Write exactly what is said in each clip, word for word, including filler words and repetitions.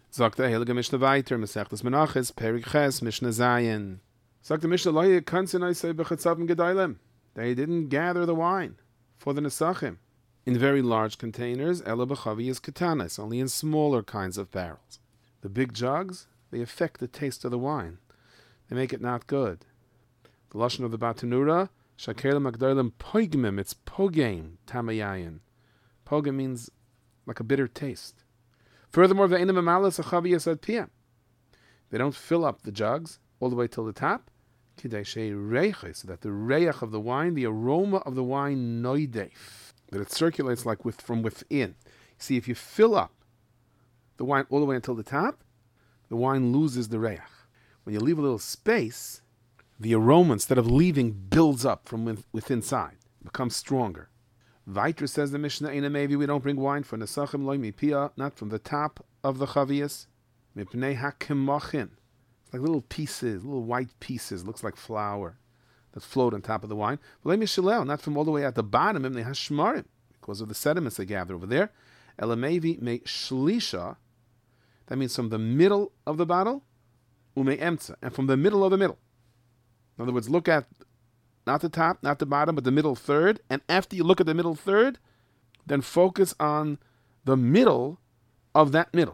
Sagt der Heilige Mishnah weiter, Masechtas Menachos, Perik Ches, Mishnah Zayin. Sagt the Mishnah, Lo yekansin say b'chatzav gedaylem. They didn't gather the wine for the Nesachim in very large containers, Ela b'chaviyas ketanis, only in smaller kinds of barrels. The big jugs, they affect the taste of the wine. They make it not good. The lashon of the Batanura, Shakelim Magdalim Poigmim, it's Pogain Tamayayin. Pogam means like a bitter taste. Furthermore, they don't fill up the jugs all the way till the top, so that the reich of the wine, the aroma of the wine, noidef, that it circulates like with from within. See, if you fill up the wine all the way until the top, the wine loses the reich. When you leave a little space, the aroma, instead of leaving, builds up from with, within inside, becomes stronger. Weiter says the Mishnah, maybe we don't bring wine for Nesachim loy mipia, not from the top of the chaviyas, mipnei hakimachin. It's like little pieces, little white pieces, looks like flour that float on top of the wine. Loy mishalel, not from all the way at the bottom, mipnei hashmarim, because of the sediments they gather over there. Elamevi me shlisha, that means from the middle of the bottle, ume emtza, and from the middle of the middle. In other words, look at not the top, not the bottom, but the middle third. And after you look at the middle third, then focus on the middle of that middle.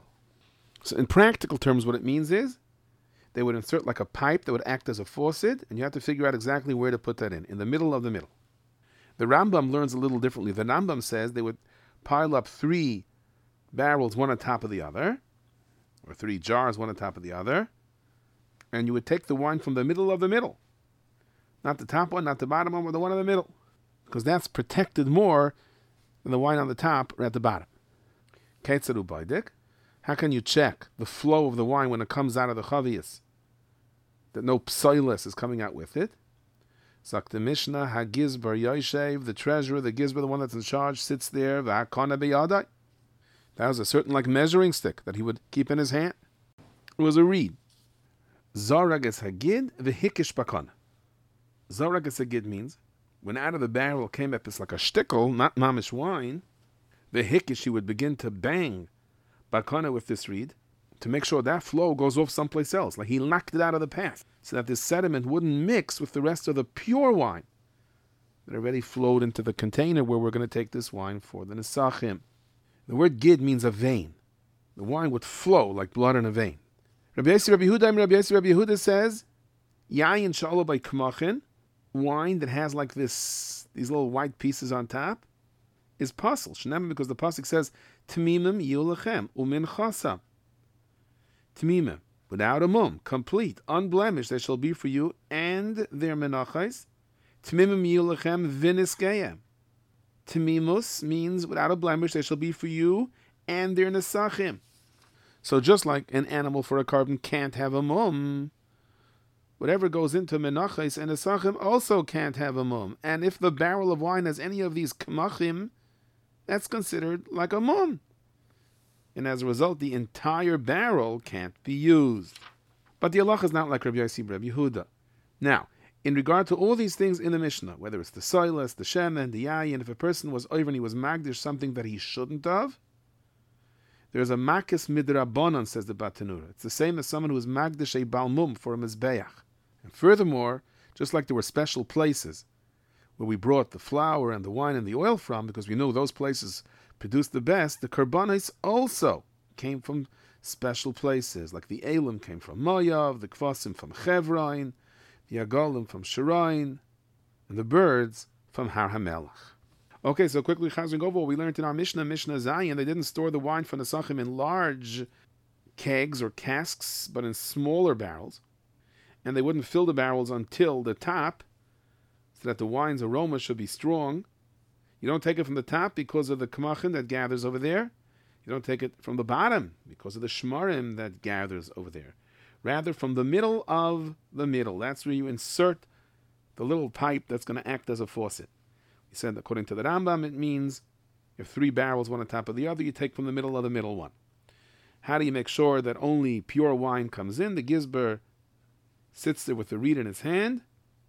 So in practical terms, what it means is they would insert like a pipe that would act as a faucet, and you have to figure out exactly where to put that in, in the middle of the middle. The Rambam learns a little differently. The Rambam says they would pile up three barrels, one on top of the other, or three jars, one on top of the other, and you would take the wine from the middle of the middle. Not the top one, not the bottom one, but the one in the middle. Because that's protected more than the wine on the top or at the bottom. Keitzaru Baidik. How can you check the flow of the wine when it comes out of the chaviyas? That no psoilus is coming out with it. Zak the Mishnah, HaGizbar Yoshev, the treasurer, the Gizbar, the one that's in charge, sits there, V'hakana biyadai. That was a certain like measuring stick that he would keep in his hand. It was a reed. Zarag es Hagid, V'hikish bakana. Zarag Esagid means when out of the barrel came up as like a shtickle, not mamish wine, the hickish he would begin to bang bakana with this reed to make sure that flow goes off someplace else. Like he knocked it out of the path so that this sediment wouldn't mix with the rest of the pure wine that already flowed into the container where we're going to take this wine for the Nesachim. The word gid means a vein. The wine would flow like blood in a vein. Rabbi Yossi Rabbi Yehuda, Rabbi Yossi Rabbi Yehuda says, Yayin shalo by k'machin, wine that has like this, these little white pieces on top, is pasul. Shnema, because the pasuk says, Tamimim yulachem umin chasa. Tamimim, without a mum, complete, unblemished, they shall be for you, and their menachais. Tamimim yulachem viniskeyem. Tamimus means without a blemish, they shall be for you, and their nesachim. So just like an animal for a carbon can't have a mum, whatever goes into menachos and nesachim also can't have a mum. And if the barrel of wine has any of these k'machim, that's considered like a mum. And as a result, the entire barrel can't be used. But the halacha is not like Rabbi Yossi Rabbi Yehuda. Now, in regard to all these things in the Mishnah, whether it's the soilas, the shemen, the yayin, if a person was over and he was magdish something that he shouldn't have, there's a makis midrabanan, says the Batanura. It's the same as someone who is magdish a balmum for a mizbeach. And furthermore, just like there were special places where we brought the flour and the wine and the oil from, because we know those places produced the best, the karbanis also came from special places, like the elim came from Moav, the kvasim from Chevron, the agalim from Shirain, and the birds from Har HaMelech. Okay, so quickly, chazing over what we learned in our Mishnah, Mishnah Zayin. They didn't store the wine for Nesachim in large kegs or casks, but in smaller barrels. And they wouldn't fill the barrels until the top, so that the wine's aroma should be strong. You don't take it from the top because of the k'machin that gathers over there. You don't take it from the bottom because of the shmarim that gathers over there. Rather, from the middle of the middle. That's where you insert the little pipe that's going to act as a faucet. He said, according to the Rambam, it means if three barrels, one on top of the other, you take from the middle of the middle one. How do you make sure that only pure wine comes in? The Gizbar sits there with the reed in his hand.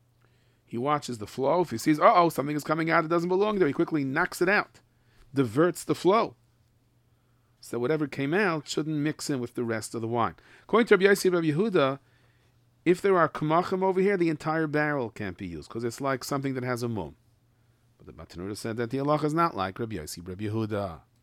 He watches the flow. If he sees, uh-oh, something is coming out that doesn't belong there, he quickly knocks it out, diverts the flow. So whatever came out shouldn't mix in with the rest of the wine. According to Rabbi Yossi, Rabbi Yehuda, if there are kamachim over here, the entire barrel can't be used because it's like something that has a mum. But the Matan Horah said that the halacha is not like Rabbi Yossi, Rabbi Yehuda.